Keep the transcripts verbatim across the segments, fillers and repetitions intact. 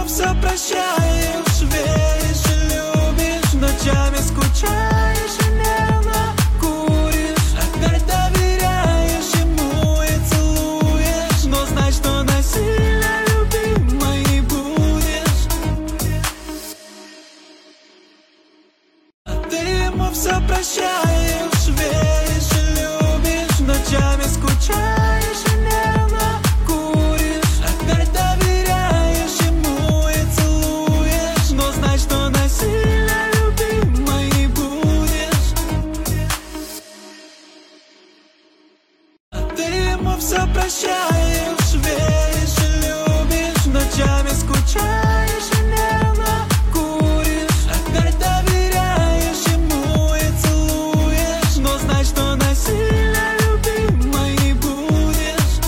все прощаешь, веришь и любишь, ночами скучаешь и нервно куришь. Опять доверяешь ему и целуешь, но знай, что насильно любимой не будешь. А ты ему все прощаешь, веришь и любишь, ночами скучаешь и нервно куришь. Опять доверяешь ему и целуешь, но знай, что насильно любимой не будешь. А ты ему все прощаешь, веришь и любишь, ночами скучаешь и нервно куришь. Опять доверяешь ему и целуешь, но знай, что насильно любимой не будешь.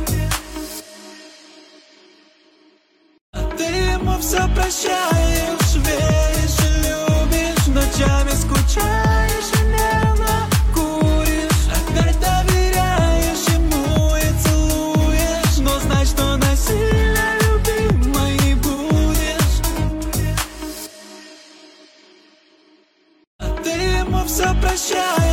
А ты ему все прощаешь, веришь и любишь, ночами скучаешь и нервно куришь. Опять доверяешь ему и целуешь, но знай, что насильно любимой не будешь. А ты ему все прощаешь.